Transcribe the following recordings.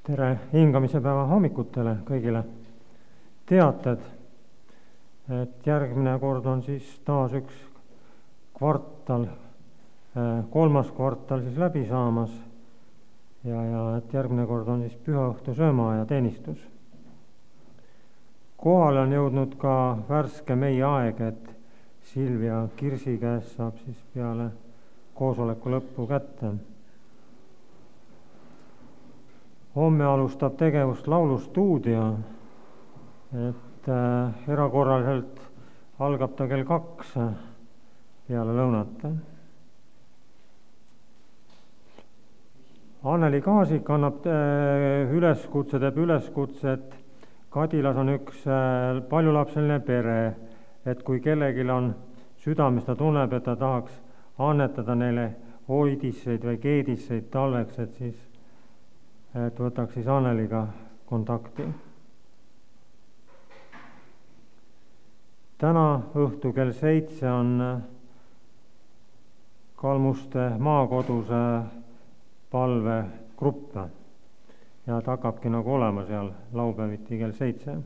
Tere hingamise päeva hommikutele kõigile. Teated, et järgmine kord on siis taas üks kvartal, 3. kvartal siis läbi saamas ja et järgmine kord on siis pühaõhtu söömaaja teenistus. Kohale on jõudnud ka värske meie aeg, et Silvia Kirsi käest saab siis peale koosoleku lõppu kätte. Homme alustab tegevust laulustuudio, et erakorraliselt algab ta kell 2 peale lõunat. Anneli Kaasik annab teeb üleskutse, et Kadilas on üks paljulapseline pere, et kui kellelgi on südames, ta tunneb, et ta tahaks annetada neile hoidisseid või keedisseid talveks, et võtaks siis Anneliga kontakti. Täna õhtu kell 7 on Kalmuste maakoduse palvegrupp ja ta hakkabki nagu olema seal laupäeviti kell 7.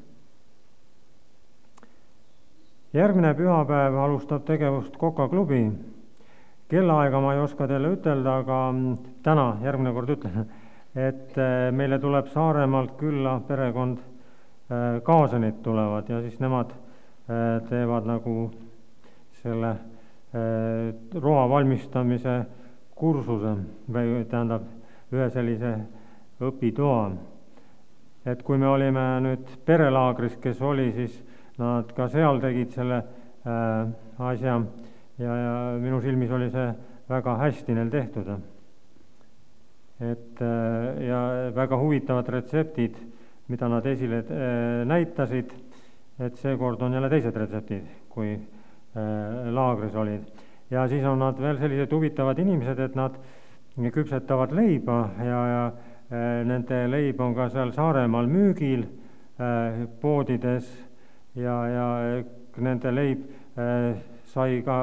Järgmine pühapäev alustab tegevust Koka klubi. Kellaaega ma ei oska teile ütelda, aga täna järgmine kord ütlen, et meile tuleb Saaremaalt külla perekond Kaasenid tulevad ja siis nemad teevad nagu selle roa valmistamise kursuse või tähendab ühe sellise õpitoa. Et kui me olime nüüd perelaagris, kes oli, siis nad ka seal tegid selle asja ja minu silmis oli see väga hästi neil tehtud. Ja väga huvitavad retseptid, mida nad esile näitasid, et seekord on jälle teised retseptid, kui laagris olid. Ja siis on nad veel sellised huvitavad inimesed, et nad küpsetavad leiba ja nende leib on ka seal Saaremaal müügil poodides ja nende leib sai ka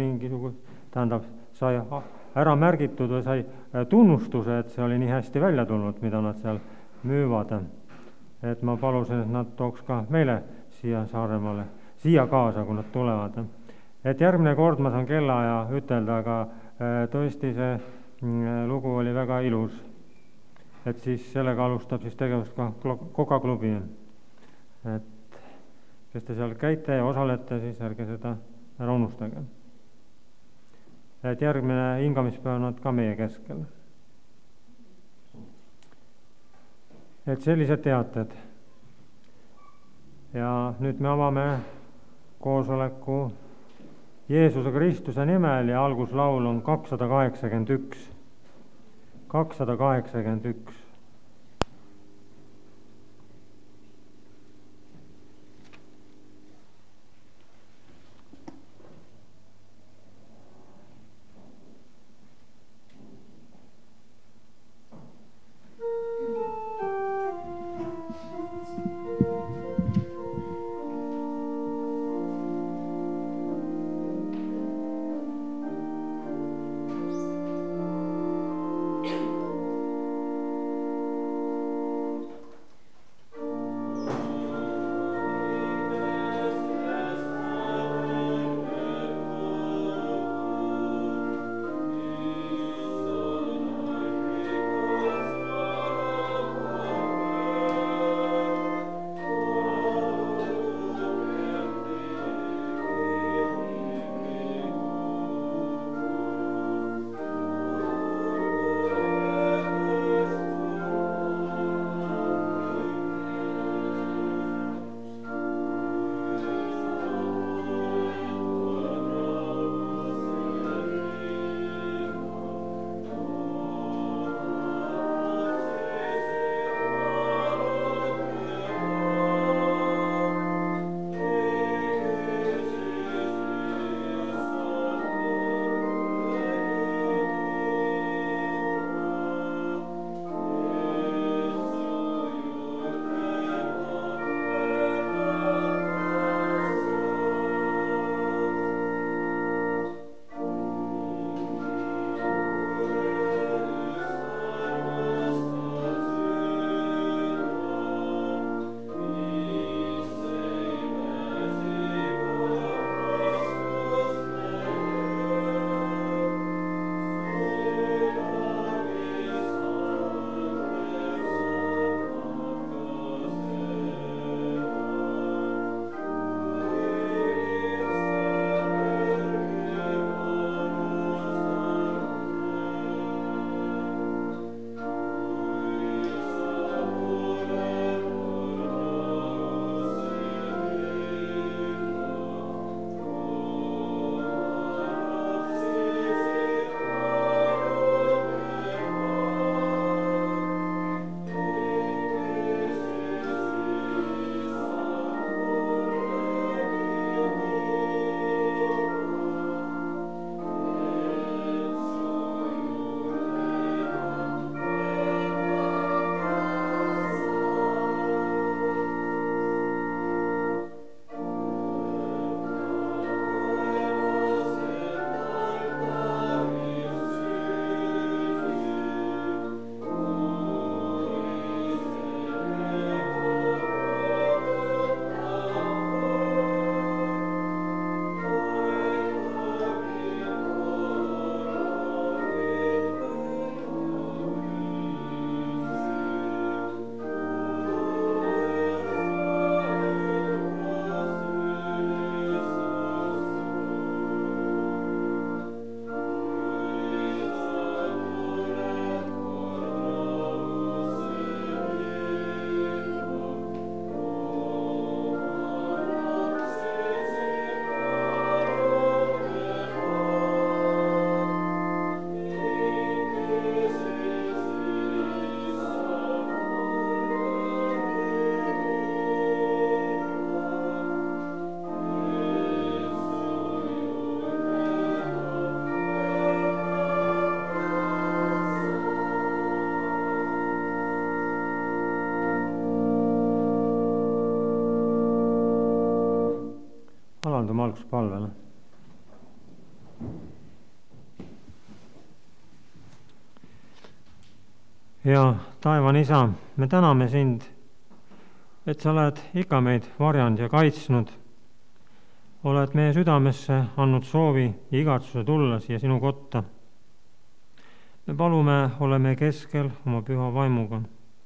sai ära märgitud või sai tunnustuse, et see oli nii hästi välja tulnud, mida nad seal müüvad. Et ma palusin, et nad tooks ka meile siia Saaremaale, siia kaasa, kui nad tulevad. Et järgmine kord ma saan kellaaja ütelda, aga tõesti see lugu oli väga ilus. Et siis sellega alustab siis tegevust ka Koka klubi. Et kes te seal käite ja osalete, siis ärge seda ära unustage. Et järgmine hingamispäev nad ka meie keskel. Et sellised teated. Ja nüüd me avame koosoleku Jeesuse Kristuse nimel ja alguslaul on 281. 281. tuleme alguspalvele. Ja taevane Isa, me täname sind, et sa oled ikka meid varjanud ja kaitsnud. Oled meie südamesse andnud soovi ja igatsuse tulla siia sinu kotta. Me palume, oleme keskel oma püha vaimuga.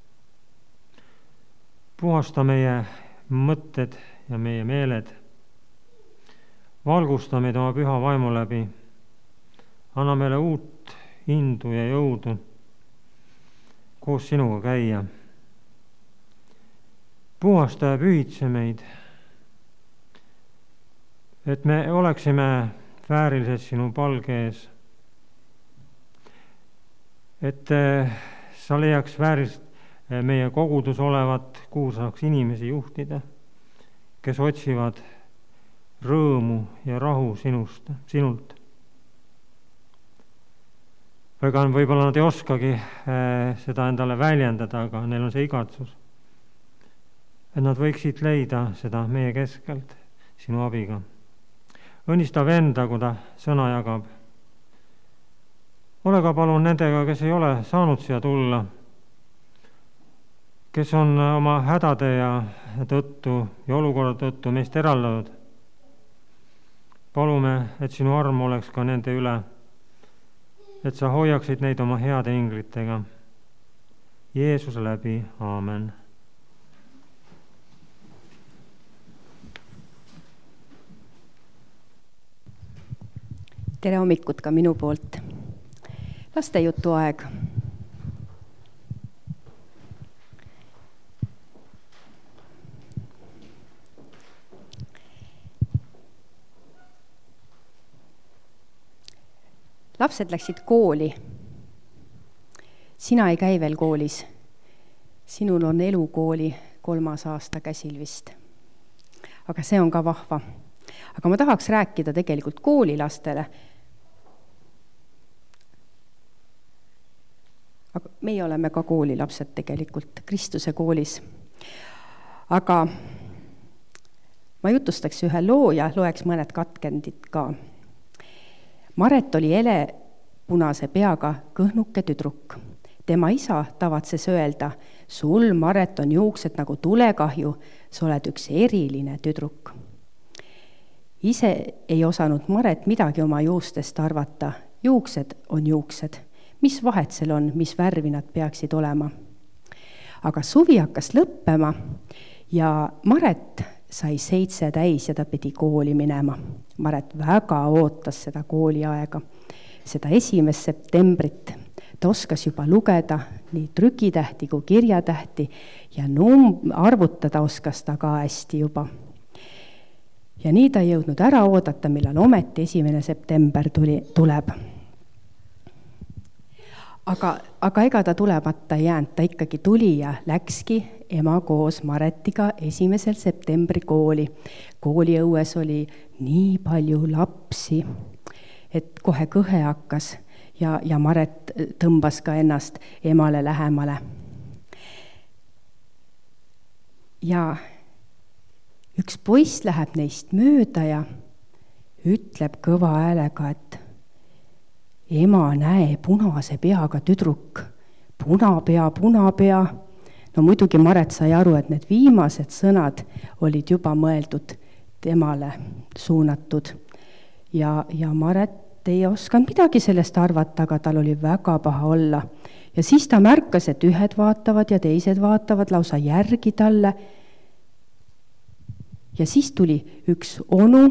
Puhasta meie mõtted ja meie meeled. Valgusta meid oma püha vaimu läbi. Anna meile uut indu ja jõudu koos sinuga käia. Puhasta ja pühitse meid, et me oleksime väärilised sinu palge ees. Et sa leiaks väärist meie kogudus olevat, kuhu saaks inimesi juhtida, kes otsivad rõõmu ja rahu sinult. Võib-olla nad ei oskagi seda endale väljendada, aga neil on see igatsus. Et nad võiksid leida seda meie keskelt sinu abiga. Õnnista venda, kui ta sõna jagab. Ole ka palun nendega, kes ei ole saanud siia tulla, kes on oma hädade ja tõttu ja olukorra tõttu meist eraldatud. Palume, et sinu arm oleks ka nende üle, et sa hoiaksid neid oma heade inglitega. Jeesuse läbi, aamen. Tere hommikut ka minu poolt. Lastejutu aeg. Lapsed läksid kooli. Sina ei käi veel koolis. Sinul on elukooli 3. aasta käsil vist. Aga see on ka vahva. Aga ma tahaks rääkida tegelikult koolilastele. Aga meie oleme ka koolilapsed tegelikult Kristuse koolis. Aga ma jutustaks ühe loo ja loeks mõned katkendid ka. Maret oli punase peaga kõhnuke tüdruk. Tema isa tavatses öelda, sul, Maret, on juuksed nagu tulekahju, sa oled üks eriline tüdruk. Ise ei osanud Maret midagi oma juustest arvata. Juuksed on juuksed. Mis vahet seal on, mis värvi nad peaksid olema? Aga suvi hakkas lõppema ja Maret sai 7 täis ja ta pidi kooli minema. Maret väga ootas seda kooliaega, seda 1. septembrit. Ta oskas juba lugeda nii trükitähti kui kirjatähti ja arvutada oskas ta ka hästi juba. Ja nii ta ei jõudnud ära oodata, millal ometi 1. september tuleb. Aga ega ta tulemata ei jäänud, ta ikkagi tuli ja läkski ema koos Maretiga 1. septembri kooli. Kooliõues oli nii palju lapsi, et kohe kõhe hakkas ja Maret tõmbas ka ennast emale lähemale. Ja üks poiss läheb neist mööda ja ütleb kõva häälega, et ema, näe, punase peaga tüdruk, punapea. No muidugi Maret sai aru, et need viimased sõnad olid juba mõeldud temale suunatud. Ja Maret ei osanud midagi sellest arvata, aga tal oli väga paha olla. Ja siis ta märkas, et ühed vaatavad ja teised vaatavad lausa järgi talle. Ja siis tuli üks onu,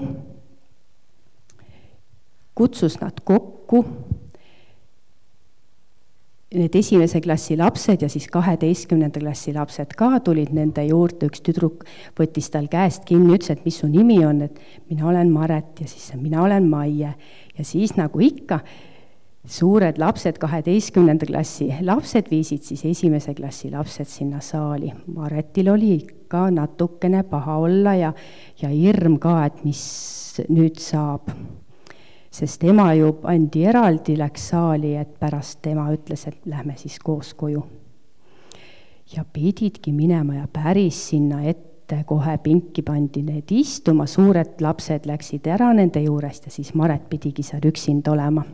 kutsus nad kokku, need 1. klassi lapsed ja siis 12. klassi lapsed ka tulid nende juurde, üks tüdruk võttis tal käest kinni, ütles, et mis su nimi on, et mina olen Maret ja siis mina olen Maie. Ja siis nagu ikka, suured lapsed, 12. klassi lapsed viisid siis 1. klassi lapsed sinna saali. Maretil oli ikka natukene paha olla ja hirm ka, et mis nüüd saab. Sest ema ju andi eraldi, läks saali, et pärast tema ütles, et lähme siis koos koju. Ja pididki minema ja päris sinna ette kohe pinki pandi need istuma, suured lapsed läksid ära nende juurest ja siis Maret pidigi seal üksinda olema.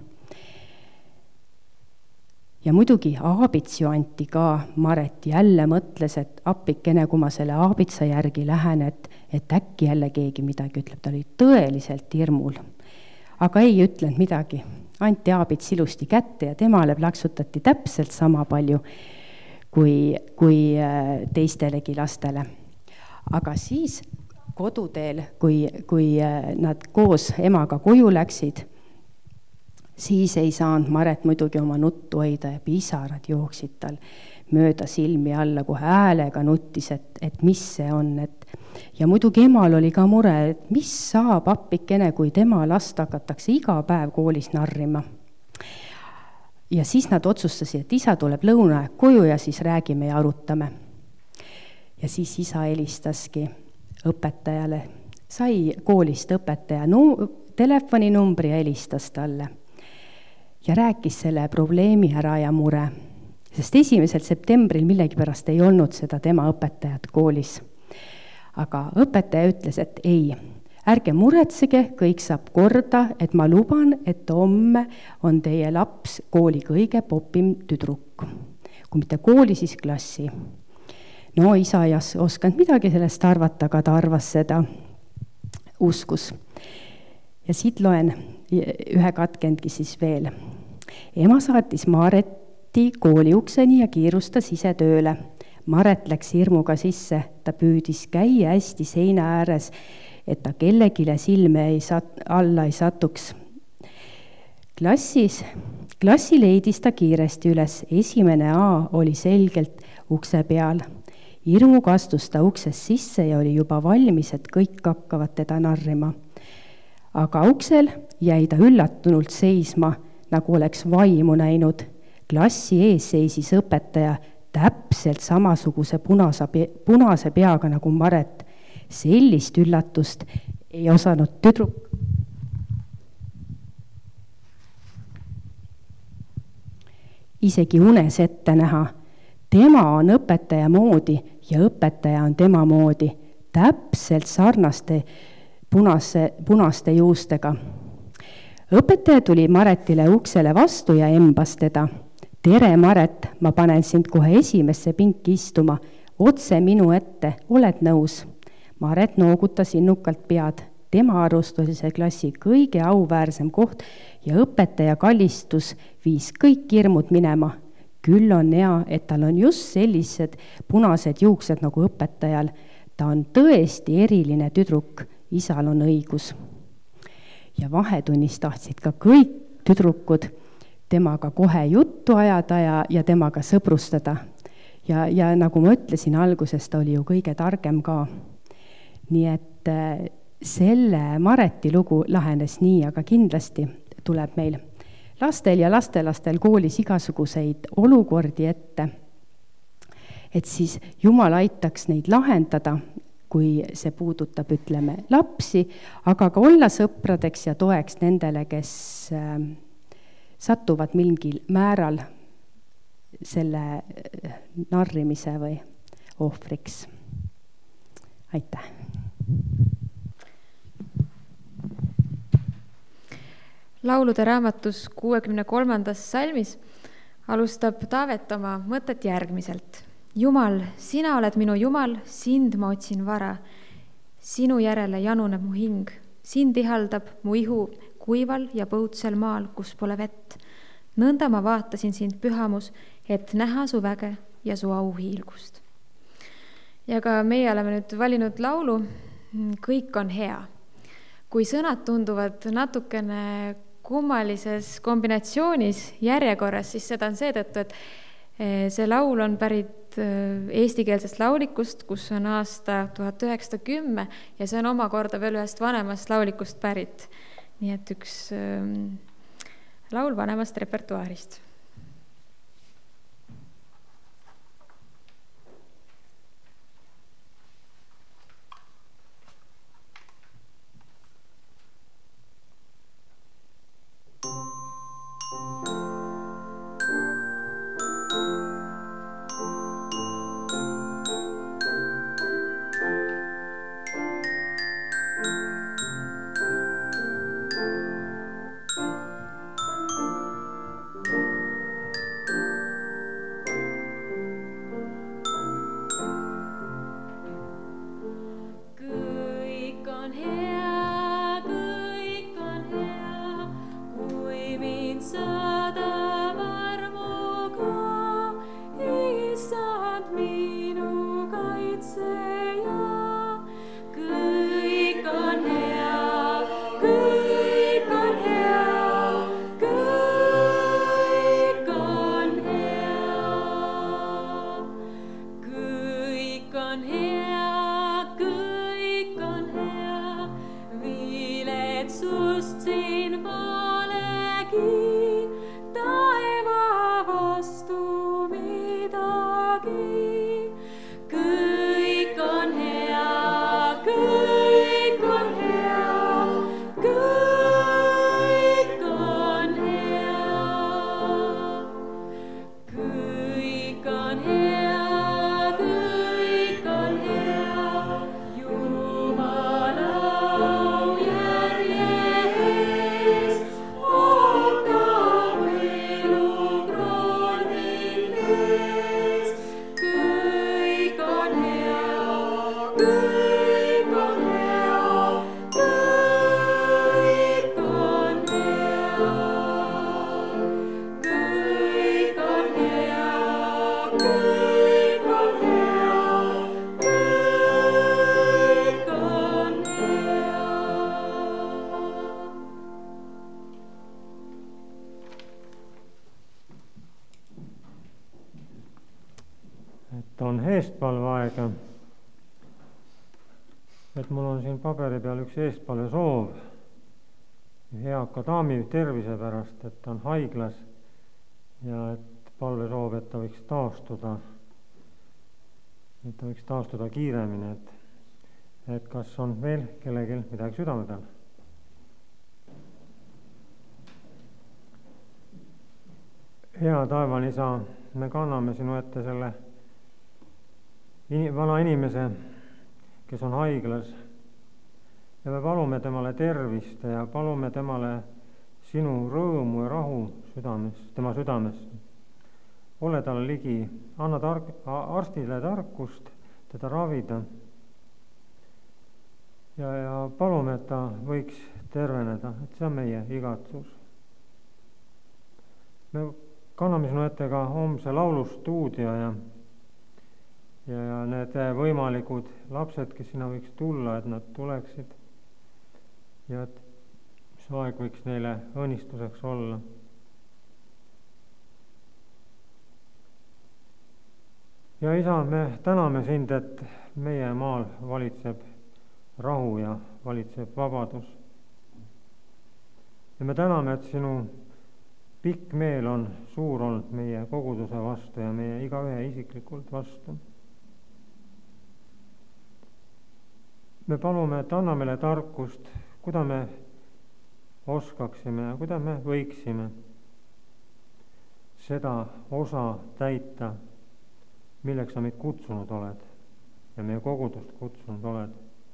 Ja muidugi aabits ju anti ka, Maret jälle mõtles, et appikene, kui ma selle aabitsa järgi lähen, et äkki jälle keegi midagi ütleb, ta oli tõeliselt hirmul. Aga ei ütlenud midagi, anti aabits ilusti kätte ja temale plaksutati täpselt sama palju kui teistelegi lastele. Aga siis koduteel, kui nad koos emaga koju läksid, siis ei saanud Maret muidugi oma nuttu hoida ja pisarad jooksid tal mööda silmi alla, kohe häälega nuttis, et mis see on. Ja muidugi emal oli ka mure, et mis saab appikene, kui tema last hakatakse iga päev koolis narrima. Ja siis nad otsustasid, et isa tuleb lõunaaeg koju ja siis räägime ja arutame. Ja siis isa helistaski õpetajale, sai koolist õpetaja telefoninumbri ja helistas talle. Ja rääkis selle probleemi ära ja mure, sest 1. septembril millegipärast ei olnud seda tema õpetajat koolis. Aga õpetaja ütles, et ei, ärge muretsege, kõik saab korda, et ma luban, et homme on teie laps kooli kõige popim tüdruk. Kui mitte kooli, siis klassi. No isa ei osanud midagi sellest arvata, aga ta arvas seda, uskus. Ja siit loen ühe katkendki siis veel. Ema saatis Mareti kooli ukseni ja kiirustas ise tööle. Maret läks hirmuga sisse, ta püüdis käia hästi seina ääres, et ta kellegile silme alla ei satuks. Klassi leidis ta kiiresti üles, 1. A oli selgelt ukse peal. Hirmuga astus ta uksest sisse ja oli juba valmis, et kõik hakkavad teda narrima. Aga uksel jäi ta üllatunult seisma, nagu oleks vaimu näinud. Klassi ees seisis õpetaja täpselt samasuguse punase peaga nagu Maret. Sellist üllatust ei osanud tüdruk. Isegi unes ette näha. Tema on õpetaja moodi ja õpetaja on tema moodi. Täpselt sarnaste punaste juustega. Õpetaja tuli Maretile uksele vastu ja embas teda. Tere, Maret, ma panen sind kohe esimesse pinki istuma. Otse minu ette, oled nõus? Maret noogutas innukalt pead. Tema arust oli see klassi kõige auväärsem koht ja õpetaja kallistus viis kõik hirmud minema. Küll on hea, et tal on just sellised punased juuksed nagu õpetajal. Ta on tõesti eriline tüdruk, isal on õigus. Ja vahetunnis tahtsid ka kõik tüdrukud temaga kohe juttu ajada ja temaga sõbrustada. Ja nagu ma ütlesin alguses, ta oli ju kõige targem ka. Nii et selle Mareti lugu lahenes nii, aga kindlasti tuleb meil lastel ja lastelastel koolis igasuguseid olukordi ette, et siis Jumal aitaks neid lahendada, kui see puudutab, ütleme, lapsi, aga ka olla sõpradeks ja toeks nendele, kes satuvad mingil määral selle narrimise või ohvriks. Aitäh! Laulude raamatus 63. salmis alustab Taavet oma mõtet järgmiselt. Jumal, sina oled minu Jumal, sind ma otsin vara. Sinu järele januneb mu hing, sind ihaldab mu ihu kuival ja põutsel maal, kus pole vett. Nõnda ma vaatasin sind, pühamus, et näha su väge ja su auhiilgust. Ja ka meie oleme nüüd valinud laulu Kõik on hea. Kui sõnad tunduvad natukene kummalises kombinatsioonis järjekorras, siis seda on seetõttu, et see laul on pärit eestikeelsest laulikust, kus on aasta 1910 ja see on omakorda veel ühest vanemast laulikust pärit. Nii et üks laul vanemast repertuaarist. On eestpalveaeg, et mul on siin paberi peal üks eestpalvesoov eaka daami tervise pärast, et ta on haiglas ja et palvesoov, et ta võiks taastuda kiiremini, et kas on veel kellelgi midagi südame peal? Hea taevane Isa, me kanname sinu ette selle vana inimese, kes on haiglas ja me palume temale tervist ja palume temale sinu rõõmu ja rahu tema südames. Ole talle ligi, anna arstile tarkust teda ravida ja palume, et ta võiks terveneda, et see on meie igatsus. Me kanname sinu ette ka homse laulustuudio ja need võimalikud lapsed, kes sinna võiks tulla, et nad tuleksid ja et see aeg võiks neile õnnistuseks olla. Ja Isa, me täname sind, et meie maal valitseb rahu ja valitseb vabadus. Ja me täname, et sinu pikk meel on suur olnud meie koguduse vastu ja meie igaühe isiklikult vastu. Me palume, et anna meile tarkust, kuidas me oskaksime ja kuidas me võiksime seda osa täita, milleks sa meid kutsunud oled ja meie kogudust kutsunud oled.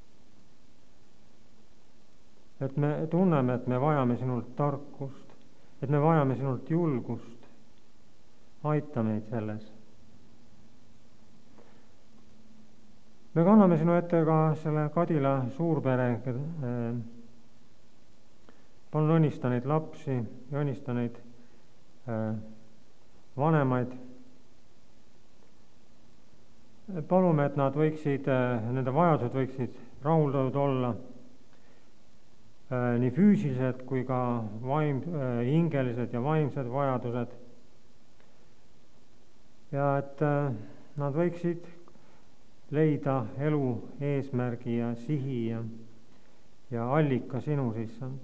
Et me tunneme, et me vajame sinult tarkust, et me vajame sinult julgust. Aita meid selles. Me kanname sinu ette ka selle Kadila suurpere. Palun õnnista neid lapsi ja õnnista neid vanemaid. Palume, et nad võiksid, nende vajadused võiksid rahuldatud olla, nii füüsilised kui ka hingelised ja vaimsed vajadused. Ja et nad võiksid leida elu eesmärgi ja sihi ja allika sinu sissand.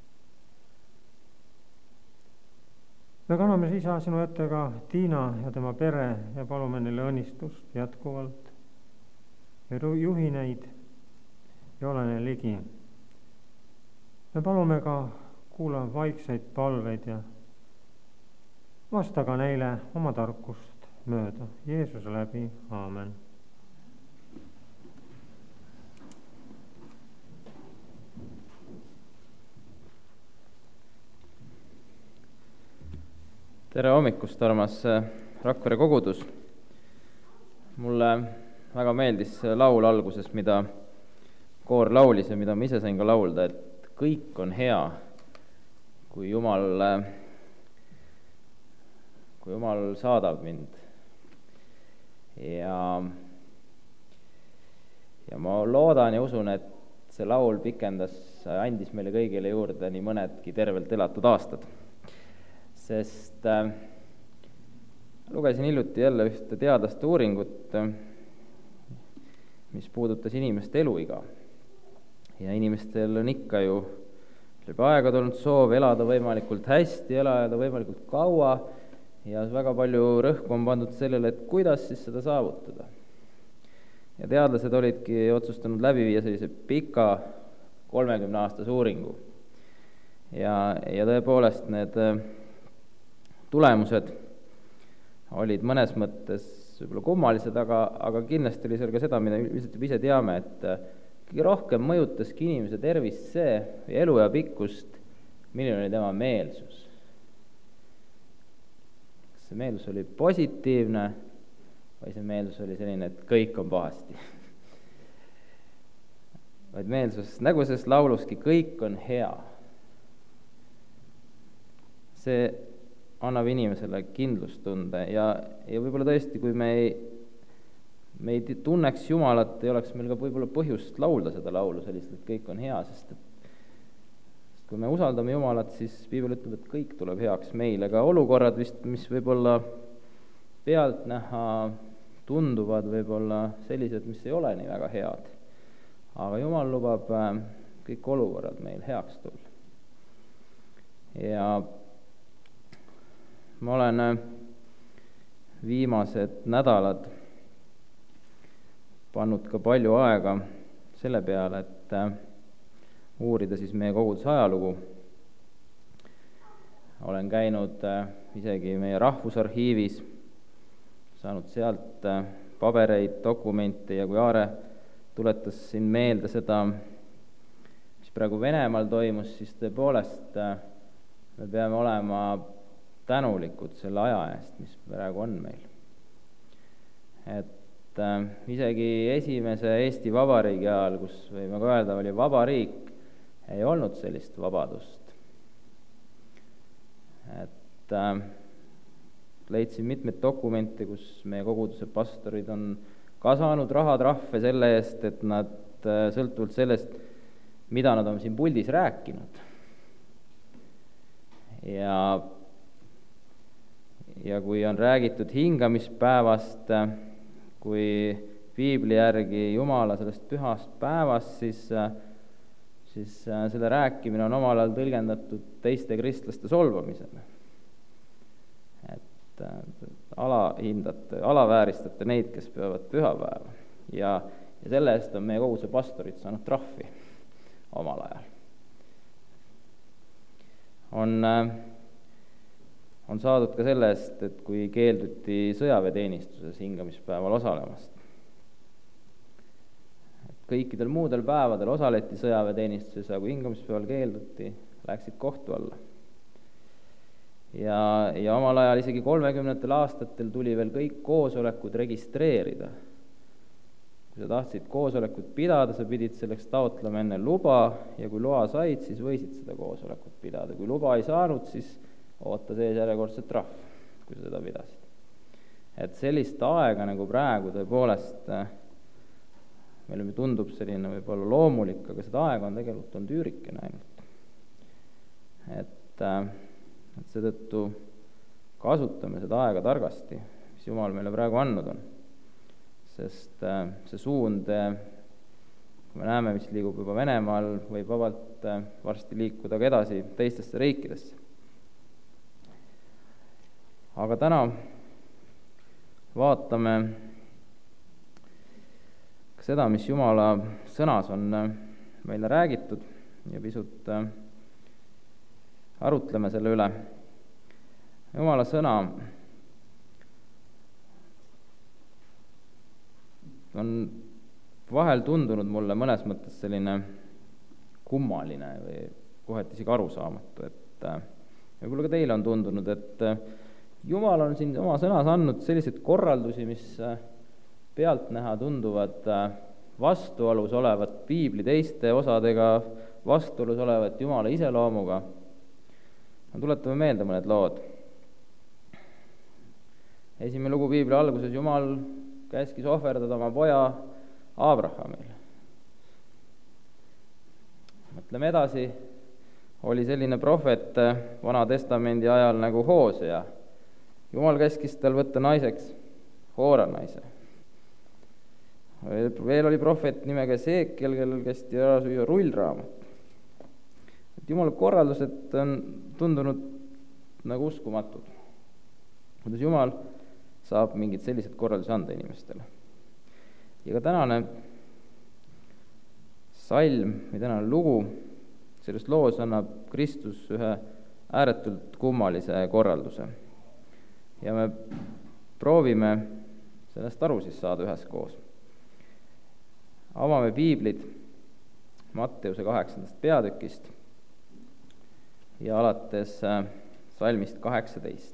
Me kanname Isa sinu ette ka Tiina ja tema pere ja palume neile õnnistust jätkuvalt. Ja juhi neid ja ole neile ligi. Me palume ka kuula vaikseid palveid ja vasta ka neile oma tarkust mööda. Jeesuse läbi, aamen. Tere hommikust, armas Rakvere kogudus. Mulle väga meeldis laul alguses, mida koor laulis ja mida ma ise sain ka laulda, et kõik on hea, kui Jumal saadab mind. Ja ma loodan ja usun, et see laul andis meile kõigile juurde nii mõnedki tervelt elatud aastad. Sest lugesin hiljuti jälle ühte teadlaste uuringut, mis puudutas inimeste eluiga. Ja inimestel on ikka ju läbi aegade olnud soov elada võimalikult hästi, elada võimalikult kaua ja väga palju rõhku on pandud sellele, et kuidas siis seda saavutada. Ja teadlased olidki otsustanud läbi viia sellise pika 30-aastase uuringu. Ja tõepoolest need tulemused olid mõnes mõttes võib-olla kummalised, aga kindlasti oli seal ka seda, mida lihtsalt juba ise teame, et kõige rohkem mõjutaski inimese tervist see, elu ja pikkust, milline oli tema meelsus. Kas see meelsus oli positiivne või see meelsus oli selline, et kõik on pahasti? Vaid meelsus, nagu selles lauluski, kõik on hea. See annab inimesele kindlustunde ja võib-olla tõesti, kui me ei tunneks Jumalat, ei oleks meil ka võib-olla põhjust laulda seda laulu selliselt, et kõik on hea, sest kui me usaldame Jumalat, siis Piibel ütleb, et kõik tuleb heaks meile, ka olukorrad vist, mis võib-olla pealtnäha tunduvad võib-olla sellised, mis ei ole nii väga head. Aga Jumal lubab kõik olukorrad meil heaks tulla. Ja ma olen viimased nädalad pannud ka palju aega selle peale, et uurida siis meie koguduse ajalugu. Olen käinud isegi meie rahvusarhiivis, saanud sealt pabereid, dokumente ja kui Aare tuletas siin meelde seda, mis praegu Venemaal toimus, siis tõepoolest me peame olema tänulikud selle aja eest, mis praegu on meil. Et isegi esimese Eesti Vabariigi ajal, kus võime ka öelda, oli vaba riik, ei olnud sellist vabadust. Et leidsin mitmeid dokumente, kus meie koguduse pastorid on ka saanud rahatrahve selle eest, et nad sõltuvalt sellest, mida nad on siin puldis rääkinud. Ja kui on räägitud hingamispäevast, kui Piibli järgi Jumala sellest pühast päevast, siis selle rääkimine on omal ajal tõlgendatud teiste kristlaste solvamisena. Et alavääristate neid, kes peavad pühapäeva. Ja selle eest on meie koguduse pastorid saanud trahvi omal ajal. On saadud ka selle eest, et kui keelduti sõjaväeteenistuses hingamispäeval osalemast. Kõikidel muudel päevadel osaleti sõjaväeteenistuses, aga kui hingamispäeval keelduti, läksid kohtu alla. Ja omal ajal isegi 30. aastatel tuli veel kõik koosolekud registreerida. Kui sa tahtsid koosolekut pidada, sa pidid selleks taotlema enne luba ja kui loa said, siis võisid seda koosolekut pidada. Kui luba ei saanud, siis oota sees järjekordset trahv, kui sa seda pidasid. Et sellist aega nagu praegu tõepoolest meile tundub selline võib-olla loomulik, aga seda aega on tegelikult olnud üürikene ainult. Et seetõttu kasutame seda aega targasti, mis Jumal meile praegu andnud on. Sest see suund, kui me näeme, mis liigub juba Venemaal, võib vabalt varsti liikuda ka edasi teistesse riikidesse. Aga täna vaatame ka seda, mis Jumala sõnas on meile räägitud ja pisut arutleme selle üle. Jumala sõna on vahel tundunud mulle mõnes mõttes selline kummaline või kohati isegi arusaamatu, et võib-olla ka teile on tundunud, et Jumal on siin oma sõnas andnud selliseid korraldusi, mis pealtnäha tunduvad vastuolus olevat Piibli teiste osadega, vastuolus olevat Jumala iseloomuga. Tuletame meelde mõned lood. Esimene lugu Piibli alguses Jumal käskis ohverdada oma poja Abrahamile. Mõtleme edasi, oli selline prohvet Vana Testamendi ajal nagu Hoosea. Jumal käskis tal võtta naiseks Hoora naise. Veel oli prohvet nimega Esekiel, kellel kästi ära süüa rullraamat. Jumala korraldused on tundunud nagu uskumatud. Kuidas Jumal saab mingid sellised korraldusi anda inimestele. Ja ka tänane salm või tänane lugu, selles loos annab Kristus ühe ääretult kummalise korralduse. Ja me proovime sellest aru siis saada üheskoos. Avame piiblid Matteuse 8. peatükist ja alates salmist 18.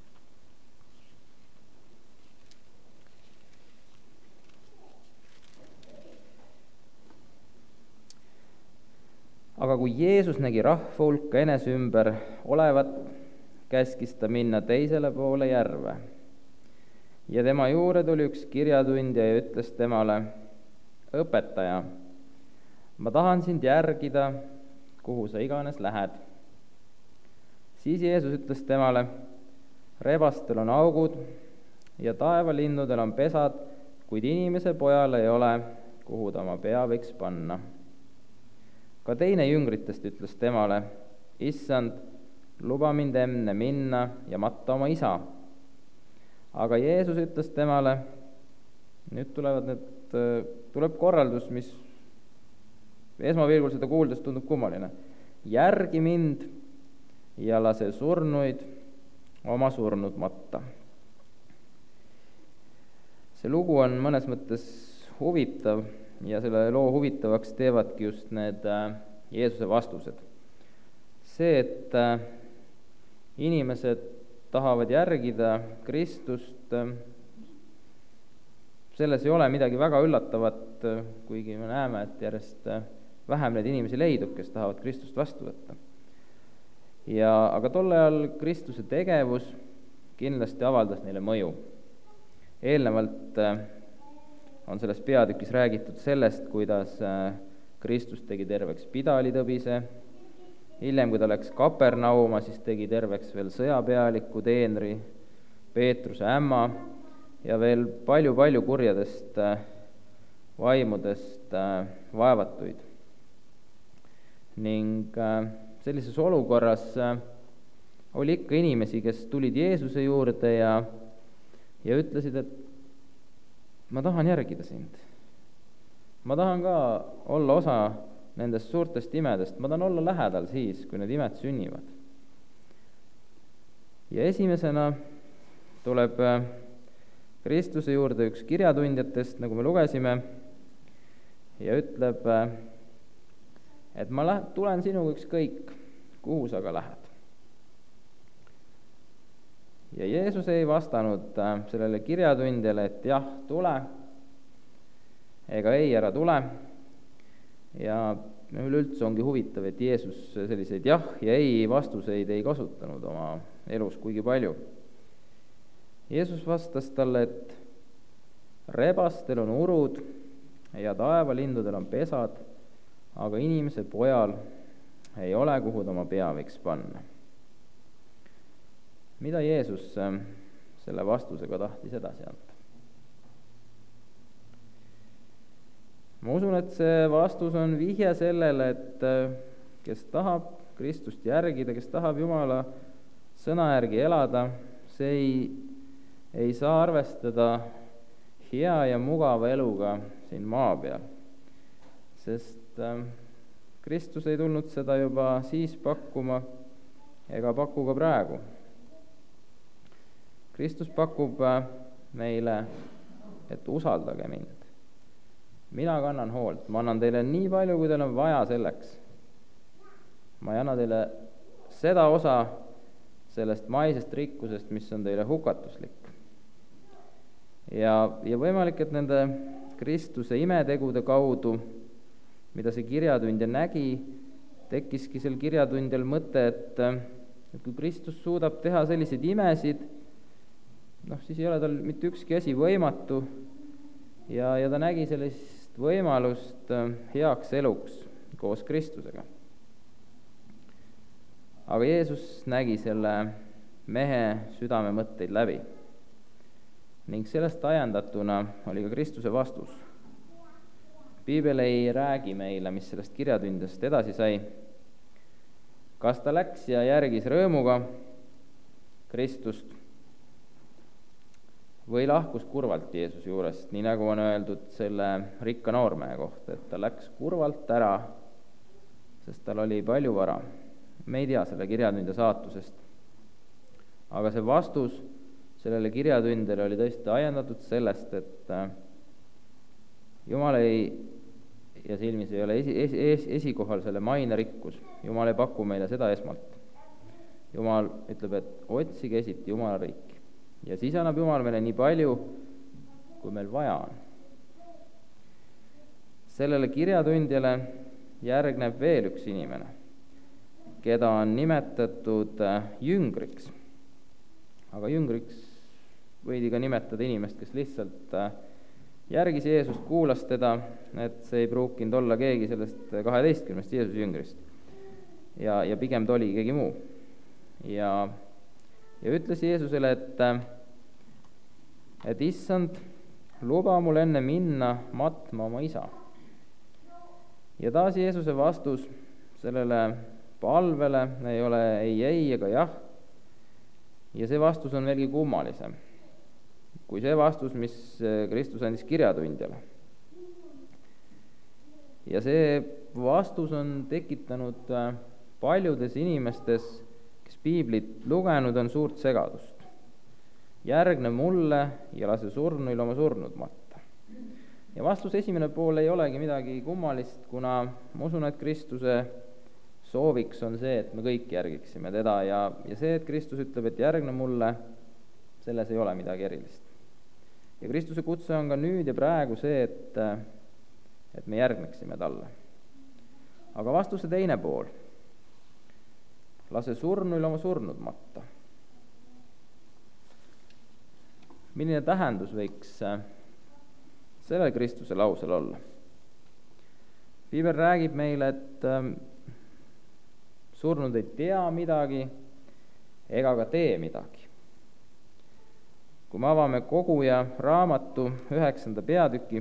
Aga kui Jeesus nägi rahva hulka enese ümber olevat, käskis ta minna teisele poole järve. Ja tema juurde tuli üks kirjatundja ja ütles temale: õpetaja, ma tahan sind järgida, kuhu sa iganes lähed. Siis Jeesus ütles temale: rebastel on augud ja taevalinnudel on pesad, kuid inimese pojal ei ole, kuhu ta oma pea võiks panna. Ka teine jüngritest ütles temale: issand, luba mind enne minna ja matta oma isa. Aga Jeesus ütles temale, nüüd tuleb korraldus, mis esmapilgul seda kuuldes tundub kummaline. Järgi mind ja lase surnuid oma surnud matta. See lugu on mõnes mõttes huvitav ja selle loo huvitavaks teevadki just need Jeesuse vastused. See, et inimesed tahavad järgida Kristust, selles ei ole midagi väga üllatavat, kuigi me näeme, et järjest vähem neid inimesi leidub, kes tahavad Kristust vastu võtta. Aga tol ajal Kristuse tegevus kindlasti avaldas neile mõju. Eelnevalt on selles peatükis räägitud sellest, kuidas Kristus tegi terveks pidalitõbise. Hiljem, kui ta läks Kapernauma, siis tegi terveks veel sõjapealiku teenri, Peetruse ämma ja veel palju kurjadest vaimudest vaevatuid. Ning sellises olukorras oli ikka inimesi, kes tulid Jeesuse juurde ja ütlesid, et ma tahan järgida sind. Ma tahan ka olla osa nendest suurtest imedest. Ma tahan olla lähedal siis, kui need imed sünnivad. Ja esimesena tuleb Kristuse juurde üks kirjatundjatest, nagu me lugesime, ja ütleb, et ma tulen sinuga ükskõik, kuhu sa ka lähed. Ja Jeesus ei vastanud sellele kirjatundjale, et jah, tule, ega ei, ära tule. Ja üleüldse ongi huvitav, et Jeesus selliseid jah ja ei vastuseid ei kasutanud oma elus kuigi palju. Jeesus vastas talle, et rebastel on urud ja taevalindudel on pesad, aga inimese pojal ei ole, kuhu ta oma pea võiks panna. Mida Jeesus selle vastusega tahtis edasi anda? Ma usun, et see vastus on vihje sellele, et kes tahab Kristust järgida, kes tahab Jumala sõna järgi elada, see ei saa arvestada hea ja mugava eluga siin maa peal. Sest Kristus ei tulnud seda juba siis pakkuma ega paku ka praegu. Kristus pakub meile, et usaldage mind. Mina kannan hoolt, ma annan teile nii palju, kui teil on vaja selleks. Ma ei anna teile seda osa sellest maisest rikkusest, mis on teile hukatuslik. Ja võimalik, et nende Kristuse imetegude kaudu, mida see kirjatundja nägi, tekkiski sel kirjatundjal mõte, et kui Kristus suudab teha selliseid imesid, siis ei ole tal mitte ükski asi võimatu ja ta nägi sellist võimalust heaks eluks koos Kristusega. Aga Jeesus nägi selle mehe südame mõtteid läbi ning sellest ajendatuna oli ka Kristuse vastus. Piibel ei räägi meile, mis sellest kirjatundjast edasi sai. Kas ta läks ja järgis rõõmuga Kristust või lahkus kurvalt Jeesuse juurest, nii nagu on öeldud selle rikka noormehe kohta, et ta läks kurvalt ära, sest tal oli palju vara. Me ei tea selle kirjatundja saatusest. Aga see vastus sellele kirjatundjale oli tõesti ajendatud sellest, et Jumal ja silmis ei ole esikohal selle mainerikkus. Jumal ei paku meile seda esmalt. Jumal ütleb, et otsige esiti Jumala riiki. Ja siis annab Jumal meile nii palju, kui meil vaja on. Sellele kirjatundjale järgneb veel üks inimene, keda on nimetatud jüngriks. Aga jüngriks võidi ka nimetada inimest, kes lihtsalt järgis Jeesust, kuulas teda, et see ei pruukinud olla keegi sellest 12 Jeesuse jüngrist. Ja pigem ta oli keegi muu. Ja ütles Jeesusele, et issand, luba mul enne minna matma oma isa. Ja taas Jeesuse vastus sellele palvele ei ole ei ega jah. Ja see vastus on veelgi kummalisem kui see vastus, mis Kristus andis kirjatundjale. Ja see vastus on tekitanud paljudes inimestes, kes piiblit lugenud, on suurt segadust. Järgne mulle ja lase surnuil oma surnud matta. Ja vastus esimene pool ei olegi midagi kummalist, kuna ma usun, et Kristuse sooviks on see, et me kõik järgiksime teda ja see, et Kristus ütleb, et järgne mulle, selles ei ole midagi erilist. Ja Kristuse kutse on ka nüüd ja praegu see, et me järgneksime talle. Aga vastuse teine pool. Lase surnuil oma surnud matta. Milline tähendus võiks sellel Kristuse lausel olla? Piibel räägib meile, et surnud ei tea midagi ega ka tee midagi. Kui me avame Koguja raamatu 9. peatüki,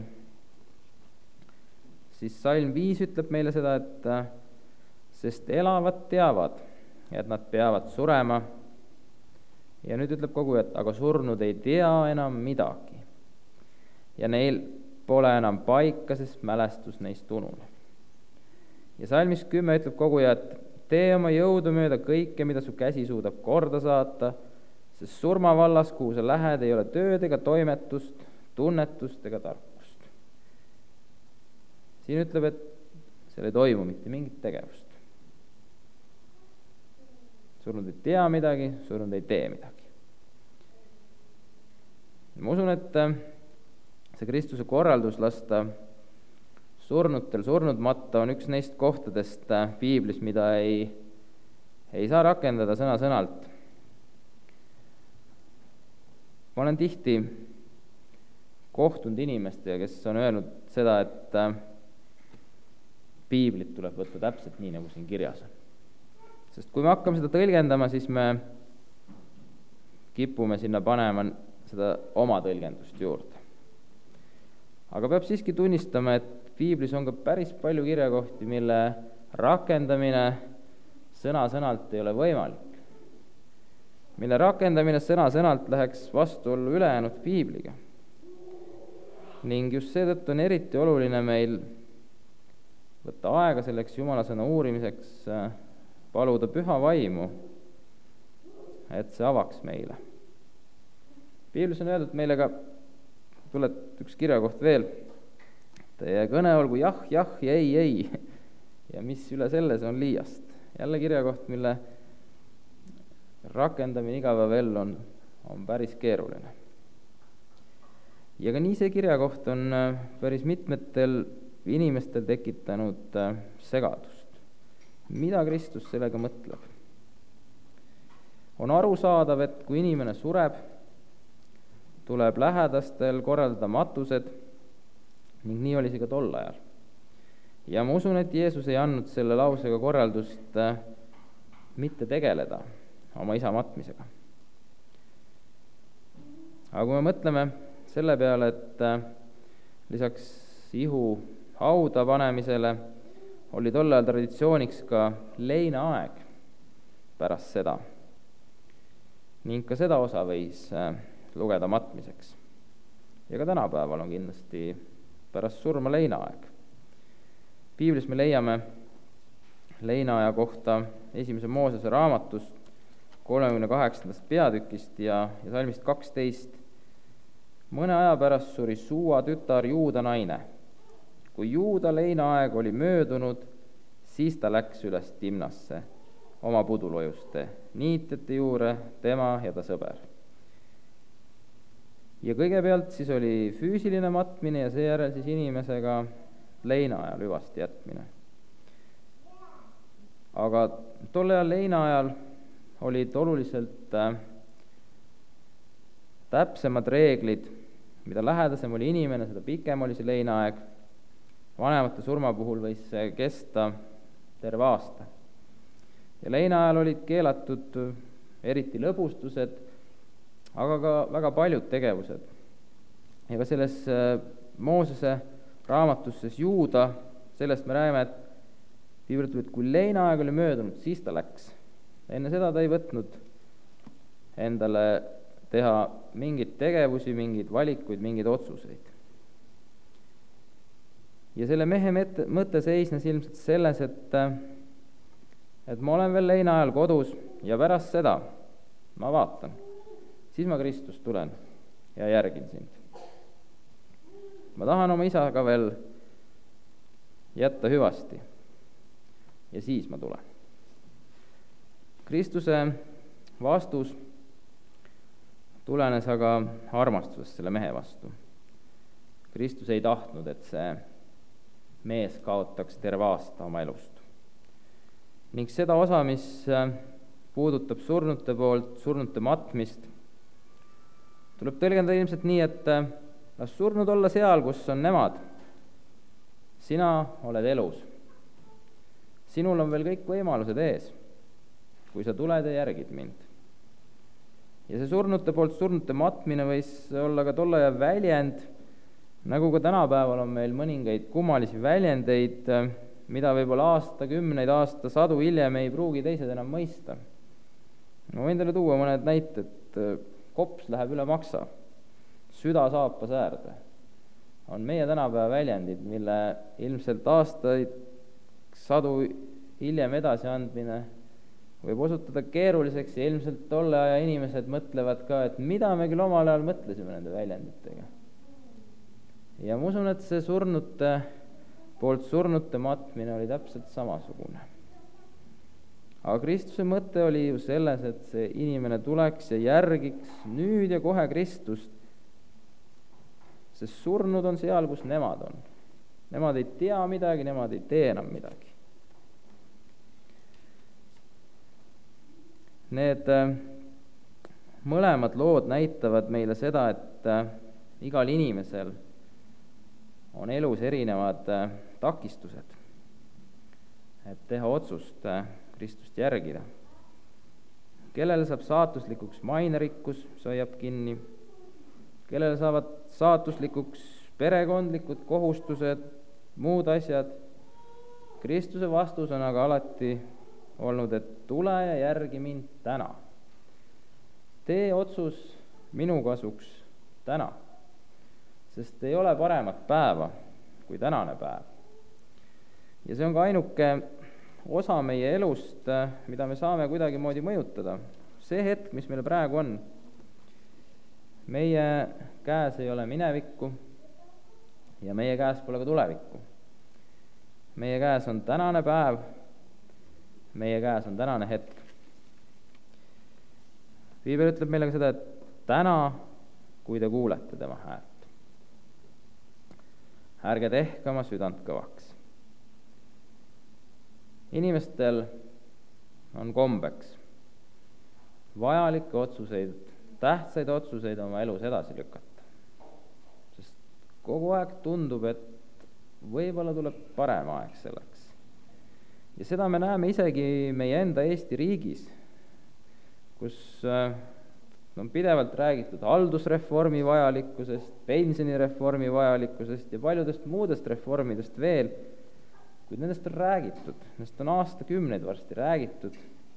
siis salm 5 ütleb meile seda, et sest elavad teavad, et nad peavad surema. Ja nüüd ütleb Koguja, et aga surnud ei tea enam midagi. Ja neil pole enam paika, sest mälestus neist ununeb. Ja salmis 10 ütleb Koguja, et tee oma jõudu mööda kõike, mida su käsi suudab korda saata, sest surmavallas, kuhu sa lähed, ei ole tööd ega toimetust, tunnetust ega tarkust. Siin ütleb, et seal ei toimu mitte mingit tegevust. Surnud ei tea midagi, surnud ei tee midagi. Ma usun, et see Kristuse korraldus lasta surnutel surnud matta on üks neist kohtadest piiblis, mida ei saa rakendada sõna-sõnalt. Ma olen tihti kohtunud inimestega, kes on öelnud seda, et piiblit tuleb võtta täpselt nii, nagu siin kirjas on. Sest kui me hakkame seda tõlgendama, siis me kipume sinna panema seda oma tõlgendust juurde. Aga peab siiski tunnistama, et piiblis on ka päris palju kirjakohti, mille rakendamine sõna-sõnalt ei ole võimalik. Mille rakendamine sõna-sõnalt läheks vastuollu ülejäänud piibliga. Ning just seetõttu on eriti oluline meil võtta aega selleks Jumala sõna uurimiseks, paluda püha vaimu, et see avaks meile. Piiblis on öeldud meile ka, tuleb üks kirjakoht veel, teie kõne olgu jah ja ei, ja mis üle selles on liiast. Jälle kirjakoht, mille rakendamine igapäevaellu on päris keeruline. Ja ka nii see kirjakoht on päris mitmetel inimestel tekitanud segadust. Mida Kristus sellega mõtleb? On arusaadav, et kui inimene sureb, tuleb lähedastel korraldada matused ning nii oli see ka tol ajal. Ja ma usun, et Jeesus ei andnud selle lausega korraldust mitte tegeleda oma isa matmisega. Aga kui me mõtleme selle peale, et lisaks ihu hauda panemisele oli tol ajal traditsiooniks ka leinaaeg pärast seda. Ning ka seda osa võis lugeda matmiseks. Ja ka tänapäeval on kindlasti pärast surma leinaaeg. Piiblis me leiame leinaaja kohta 1. Moosese raamatust 38. peatükist ja salmist 12. mõne aja pärast suri Suua tütar Juuda naine. kui Juuda leinaaeg oli möödunud, siis ta läks üles Timnasse, oma pudulojuste, niitjate juurde, tema ja ta sõber. Ja kõigepealt siis oli füüsiline matmine ja seejärel siis inimesega leina ajal hüvasti jätmine. Aga tolle ajal leina ajal olid oluliselt täpsemad reeglid, mida lähedasem oli inimene, seda pikem oli see leinaaeg. Vanemate surma puhul võis see kesta terve aasta. Ja leina ajal olid keelatud eriti lõbustused, aga ka väga paljud tegevused. Ja ka selles Moosese raamatuses Juuda, sellest me räägime, et Piibel ütleb, et kui leinaaeg oli möödunud, siis ta läks. Enne seda ta ei võtnud endale teha mingeid tegevusi, mingeid valikuid, mingeid otsuseid. Ja selle mehe mõte seisnes ilmselt selles, et ma olen veel leina ajal kodus ja pärast seda ma vaatan, siis ma Kristust tulen ja järgin sind. Ma tahan oma isaga veel jätta hüvasti ja siis ma tulen. Kristuse vastus tulenes aga armastusest selle mehe vastu. Kristus ei tahtnud, et see mees kaotaks terve aasta oma elust. Ning seda osa, mis puudutab surnute poolt, surnute matmist, tuleb tõlgendada ilmselt nii, et las surnud olla seal, kus on nemad. Sina oled elus. Sinul on veel kõik võimalused ees, kui sa tuled ja järgid mind. Ja see surnute poolt surnute matmine võis olla ka tolle aja väljend, nagu ka tänapäeval on meil mõningaid kummalisi väljendeid, mida võib-olla aastakümneid, aastasadu hiljem ei pruugi teised enam mõista. Ma võin teile tuua mõned näited. Kops läheb üle maksa, süda saapas äärde. On meie tänapäeva väljendid, mille ilmselt aastaid sadu hiljem edasiandmine võib osutuda keeruliseks ja ilmselt tolle aja inimesed mõtlevad ka, et mida me küll omal ajal mõtlesime nende väljenditega. Ja ma usun, et see surnute poolt surnute matmine oli täpselt samasugune. Aga Kristuse mõte oli ju selles, et see inimene tuleks ja järgiks nüüd ja kohe Kristust, sest surnud on seal, kus nemad on. Nemad ei tea midagi, nemad ei tee enam midagi. Need mõlemad lood näitavad meile seda, et igal inimesel on elus erinevad takistused, et teha otsust Kristust järgida. Kellele saab saatuslikuks mainerikkus, see hoiab kinni, kellele saavad saatuslikuks perekondlikud kohustused, muud asjad. Kristuse vastus on aga alati olnud, et tule ja järgi mind täna. Tee otsus minu kasuks täna, sest ei ole paremat päeva kui tänane päev. Ja see on ka ainuke osa meie elust, mida me saame kuidagimoodi mõjutada. See hetk, mis meil praegu on, meie käes ei ole minevikku ja meie käes pole ka tulevikku. Meie käes on tänane päev, meie käes on tänane hetk. Piibel ütleb meile ka seda, et täna, kui te kuulete tema häält, ärge tehke oma südant kõvaks. Inimestel on kombeks vajalikke otsuseid, tähtsaid otsuseid oma elus edasi lükata. Sest kogu aeg tundub, et võib-olla tuleb parem aeg selleks. Ja seda me näeme isegi meie enda Eesti riigis, kus on pidevalt räägitud haldusreformi vajalikkusest, pensionireformi vajalikkusest ja paljudest muudest reformidest veel, kuid nendest on räägitud, nendest on aastakümneid varsti räägitud.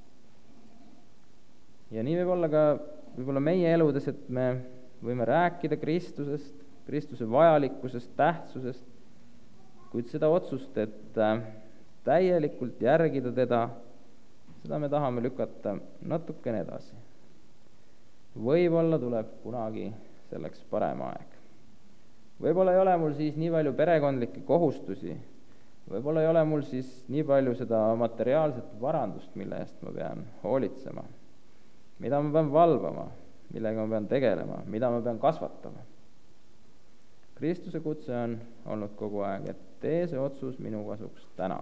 Ja nii võib olla ka võib-olla meie eludes, et me võime rääkida Kristusest, Kristuse vajalikkusest, tähtsusest, kuid seda otsust, et täielikult järgida teda, seda me tahame lükata natukene edasi. Võib-olla tuleb kunagi selleks parem aeg. Võib-olla ei ole mul siis nii palju perekondlikke kohustusi, võib-olla ei ole mul siis nii palju seda materiaalset varandust, mille eest ma pean hoolitsema, mida ma pean valvama, millega ma pean tegelema, mida ma pean kasvatama. Kristuse kutse on olnud kogu aeg, et tee see otsus minu kasuks täna.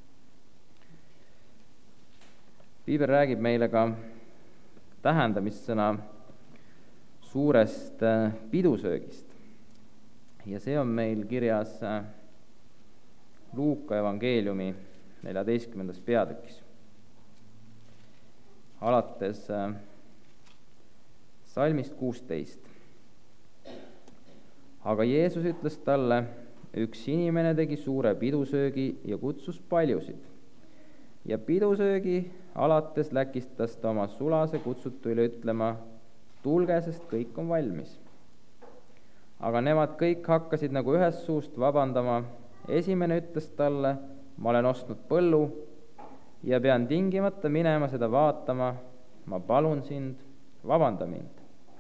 Piibel räägib meile ka tähendamissõna suurest pidusöögist. Ja see on meil kirjas Luuka evangeeliumi 14. peatükis. Alates salmist 16. Aga Jeesus ütles talle, üks inimene tegi suure pidusöögi ja kutsus paljusid. Ja pidusöögi alates läkistas ta oma sulase kutsutuile ütlema, tulge, sest kõik on valmis. Aga nemad kõik hakkasid nagu ühest suust vabandama. Esimene ütles talle, ma olen ostnud põllu ja pean tingimata minema seda vaatama, ma palun sind, vabanda mind.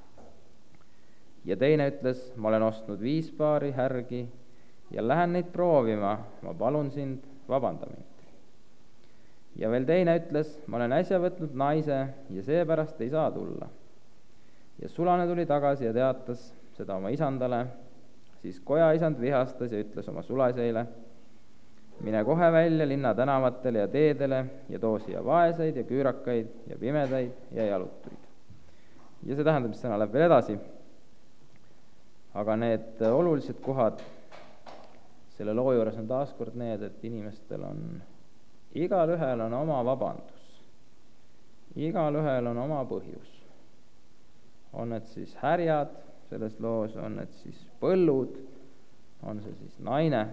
Ja teine ütles, ma olen ostnud 5 paari härgi ja lähen neid proovima, ma palun sind, vabanda mind. Ja veel teine ütles, ma olen äsja võtnud naise ja seepärast ei saa tulla. Ja sulane tuli tagasi ja teatas seda oma isandale, siis koja isand vihastas ja ütles oma sulaseile, mine kohe välja linna tänavatele ja teedele ja too siia vaeseid ja küürakaid ja pimedaid ja jalutuid. Ja see tähendab, mis sõna läheb veel edasi. Aga need olulised kohad selle loo juures on taaskord need, et inimestel on, igal ühel on oma vabandus, igal ühel on oma põhjus. On need siis härjad selles loos, on need siis põllud, on see siis naine.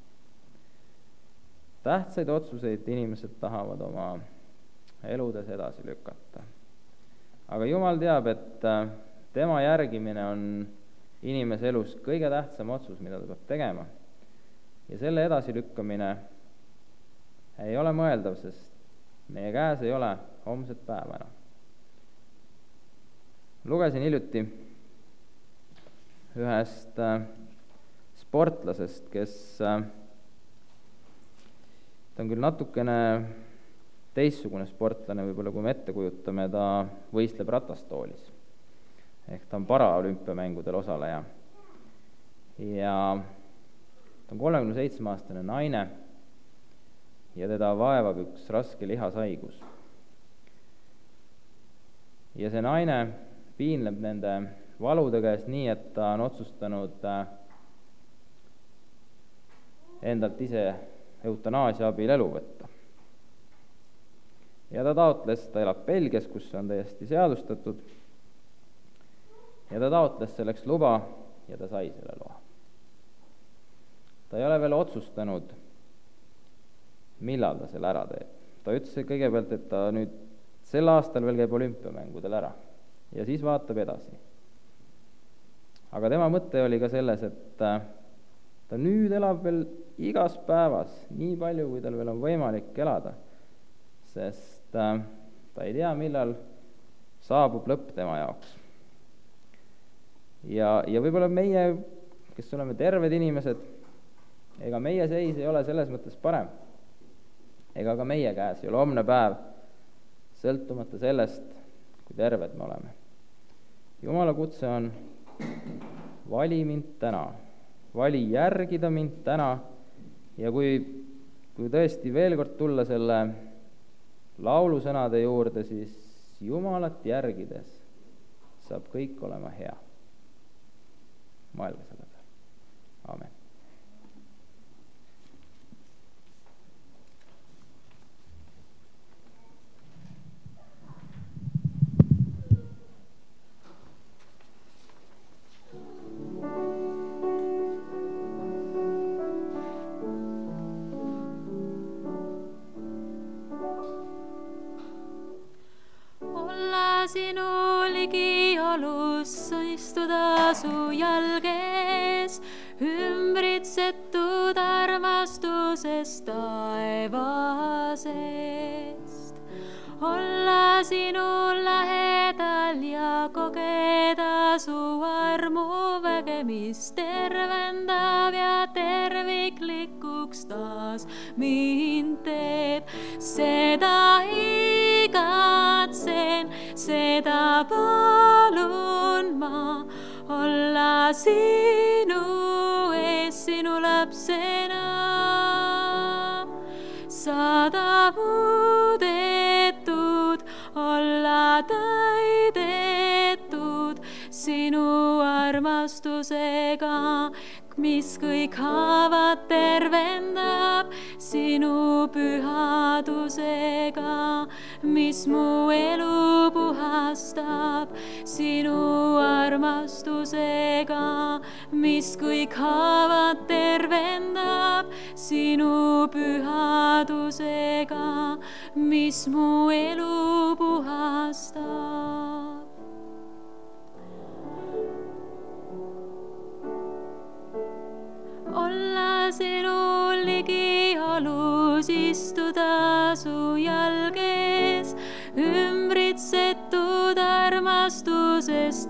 Tähtsaid otsuseid inimesed tahavad oma eludes edasi lükata. Aga Jumal teab, et tema järgimine on inimese elus kõige tähtsam otsus, mida ta peab tegema. Ja selle edasilükkamine ei ole mõeldav, sest meie käes ei ole homset päeva enam. Lugesin hiljuti ühest sportlasest, kes ta on küll natukene teistsugune sportlane, võib-olla kui me ette kujutame, ta võistleb ratastoolis. Ehk ta on paraolümpiamängudel osaleja. Ja ta on 37-aastane naine ja teda vaevab üks raske lihashaigus. Ja see naine piinleb nende valude käes nii, et ta on otsustanud endalt ise eutanaasia abil elu võtta. Ja ta taotles, ta elab Belgias, kus on täiesti seadustatud, ja ta taotles selleks luba ja ta sai selle loa. Ta ei ole veel otsustanud, millal ta selle ära teeb. Ta ütles kõigepealt, et ta nüüd sel aastal veel käib olümpiamängudel ära ja siis vaatab edasi. Aga tema mõte oli ka selles, et ta nüüd elab veel igas päevas nii palju, kui tal veel on võimalik elada, sest ta ei tea, millal saabub lõpp tema jaoks. Ja võib-olla meie, kes oleme terved inimesed, ega meie seis ei ole selles mõttes parem. Ega ka meie käes ei ole homne päev, sõltumata sellest, kui terved me oleme. Jumala kutse on, vali mind täna, vali järgida mind täna, ja kui tõesti veel kord tulla selle laulusõnade juurde, siis Jumalat järgides saab kõik olema hea. Mõelge selle peale. Aamen. Sinu ligi alus istuda su jalges, ümbritsetud armastusest taevasest. olla sinu lähedal ja kogeda su armuväge, mis tervendab ja terviklikuks taas mind teeb. Seda igatsen, seda palun ma, olla sinu ees, sinu lapsena. Saada muudetud, olla täidetud sinu armastusega, mis kõik haavad tervendab, sinu pühadusega, mis mu elu puhastab, sinu armastusega, mis kõik haavad tervendab, sinu pühadusega, mis mu elu puhastab. Olla sinu ligiolus, istuda su jalges, ümbritsetud armastusest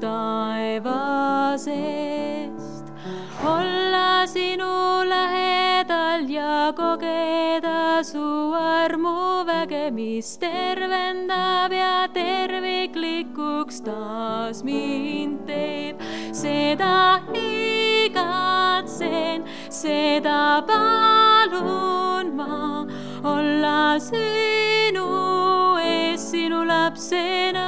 taevasest. Olla sinu lähedal ja kogeda su armuväge, mis tervendab ja terviklikuks taas mind teeb. Seda igatsen, seda palun ma, olla sinu ees, sinu lapsena.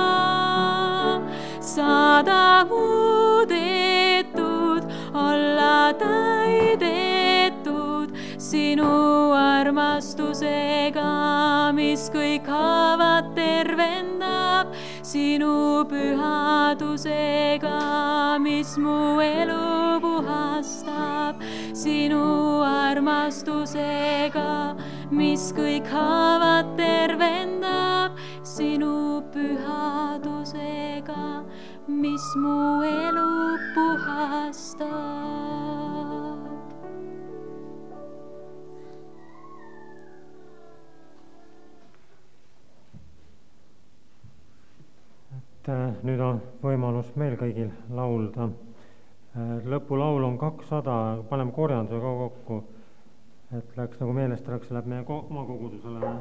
Saada muudetud, olla täidetud sinu armastusega, mis kõik haavad tervendab, sinu pühadusega, mis mu elu puhastab, sinu armastusega, mis kõik haavad tervendab, sinu pühadusega, mis mu elu puhastab. Nüüd on võimalus meil kõigil laulda. Lõpulaul on 200, paneme korjanduse ka kokku, et läks nagu meelest, läheb meie oma kogudusele.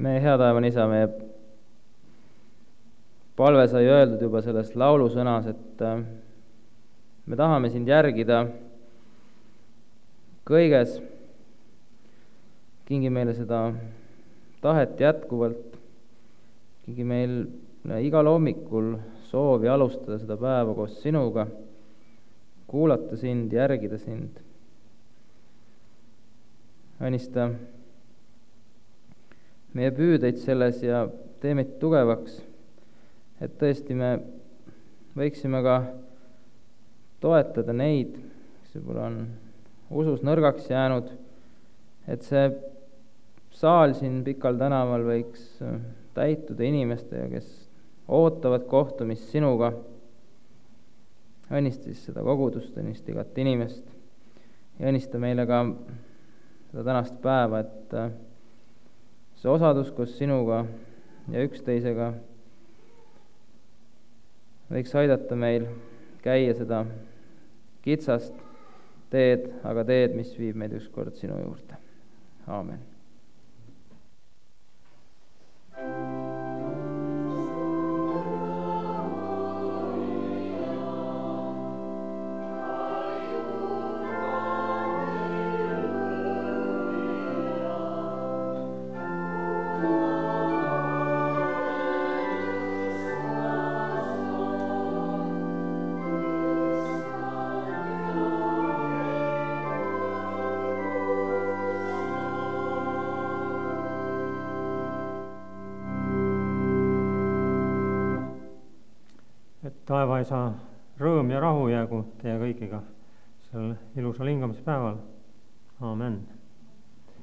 meie hea taevane Isa, meie palve sai öeldud juba selles laulusõnas, et me tahame sind järgida kõiges. Kingi meile seda tahet jätkuvalt. Kingi meil igal hommikul soovi alustada seda päeva koos sinuga, kuulata sind, järgida sind. Õnnista meie püüdeid selles ja tee meid tugevaks, et tõesti me võiksime ka toetada neid, kes võib-olla on usus nõrgaks jäänud, et see saal siin Pikal tänaval võiks täituda inimestega, kes ootavad kohtumist sinuga. Õnnista siis seda kogudust, õnnista igat inimest ja õnnista meile ka seda tänast päeva, et see osadus koos sinuga ja üksteisega võiks aidata meil käia seda kitsast teed, aga teed, mis viib meid ükskord sinu juurde. Aamen. Taevaisa rõõm ja rahu jäägu teie kõigiga sel ilusal hingamispäeval. Aamen.